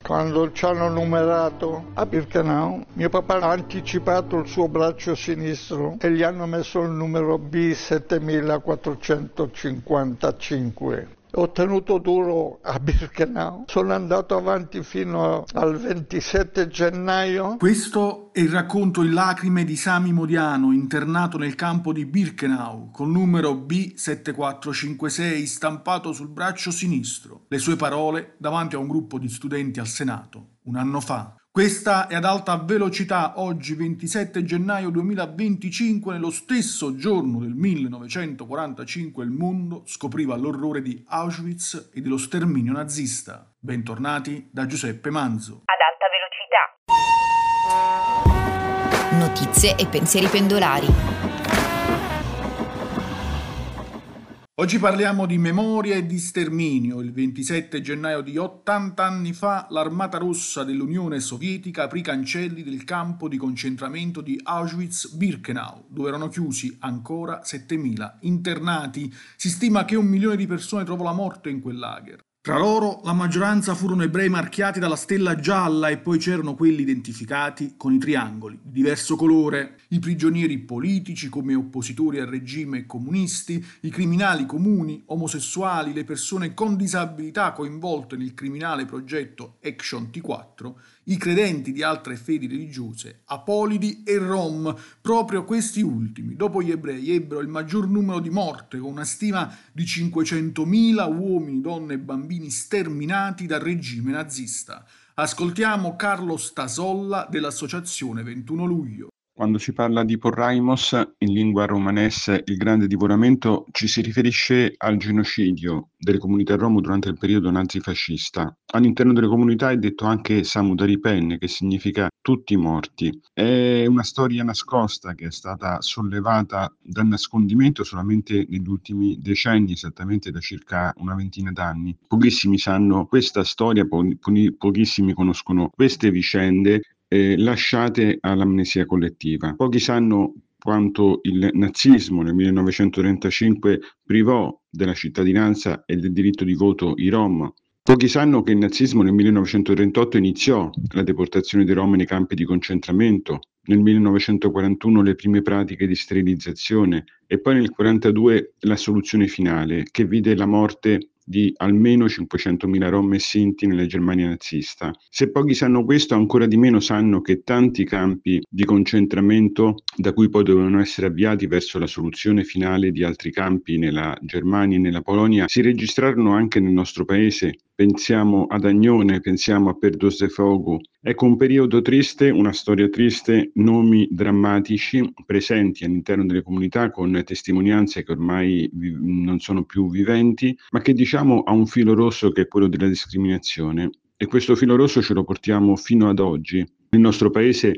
quando ci hanno numerato a Birkenau, mio papà ha anticipato il suo braccio sinistro e gli hanno messo il numero B7455. Ho tenuto duro a Birkenau, sono andato avanti fino al 27 gennaio. Questo è il racconto in lacrime di Sami Modiano, internato nel campo di Birkenau, col numero B7456 stampato sul braccio sinistro. Le sue parole davanti a un gruppo di studenti al Senato, un anno fa. Questa è Ad alta velocità, oggi 27 gennaio 2025, nello stesso giorno del 1945 il mondo scopriva l'orrore di Auschwitz e dello sterminio nazista. Bentornati da Giuseppe Manzo. Ad alta velocità. Notizie e pensieri pendolari. Oggi parliamo di memoria e di sterminio. Il 27 gennaio di 80 anni fa l'Armata Rossa dell'Unione Sovietica aprì i cancelli del campo di concentramento di Auschwitz-Birkenau, dove erano chiusi ancora 7.000 internati. Si stima che 1 milione di persone trovò la morte in quel lager. Tra loro la maggioranza furono ebrei marchiati dalla stella gialla e poi c'erano quelli identificati con i triangoli di diverso colore, i prigionieri politici come oppositori al regime comunisti, i criminali comuni, omosessuali, le persone con disabilità coinvolte nel criminale progetto Action T4, i credenti di altre fedi religiose, apolidi e rom. Proprio questi ultimi, dopo gli ebrei, ebbero il maggior numero di morte, con una stima di 500.000 uomini, donne e bambini sterminati dal regime nazista. Ascoltiamo Carlo Stasolla dell'associazione 21 luglio. Quando si parla di porraimos, in lingua romanese il grande divoramento, ci si riferisce al genocidio delle comunità rom durante il periodo nazifascista. All'interno delle comunità è detto anche Samudaripen, che significa tutti morti. È una storia nascosta che è stata sollevata dal nascondimento solamente negli ultimi decenni, esattamente da circa una ventina d'anni. Pochissimi sanno questa storia, pochissimi conoscono queste vicende lasciate all'amnesia collettiva. Pochi sanno quanto il nazismo nel 1935 privò della cittadinanza e del diritto di voto i Rom. Pochi sanno che il nazismo nel 1938 iniziò la deportazione dei Rom nei campi di concentramento, nel 1941 le prime pratiche di sterilizzazione e poi nel 1942 la soluzione finale, che vide la morte di almeno 500.000 Rom e Sinti nella Germania nazista. Se pochi sanno questo, ancora di meno sanno che tanti campi di concentramento da cui poi dovevano essere avviati verso la soluzione finale di altri campi nella Germania e nella Polonia si registrarono anche nel nostro paese. Pensiamo ad Agnone, pensiamo a Perdosdefogu. Ecco un periodo triste, una storia triste, nomi drammatici presenti all'interno delle comunità con testimonianze che ormai non sono più viventi, ma che diciamo ha un filo rosso che è quello della discriminazione. E questo filo rosso ce lo portiamo fino ad oggi. Nel nostro paese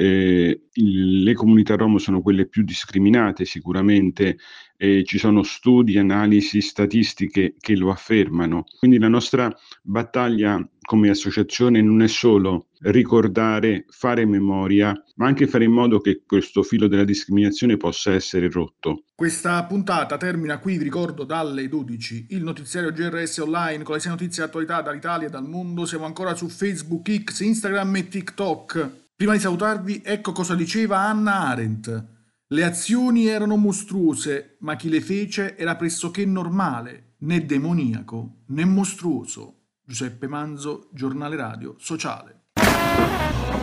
le comunità rom sono quelle più discriminate sicuramente, ci sono studi, analisi, statistiche che lo affermano. Quindi la nostra battaglia come associazione non è solo ricordare, fare memoria, ma anche fare in modo che questo filo della discriminazione possa essere rotto. Questa puntata termina qui, vi ricordo, dalle 12. Il notiziario GRS Online con le 6 notizie e attualità dall'Italia e dal mondo. Siamo ancora su Facebook, X, Instagram e TikTok. Prima di salutarvi, ecco cosa diceva Hannah Arendt. Le azioni erano mostruose, ma chi le fece era pressoché normale, né demoniaco né mostruoso. Giuseppe Manzo, Giornale Radio Sociale.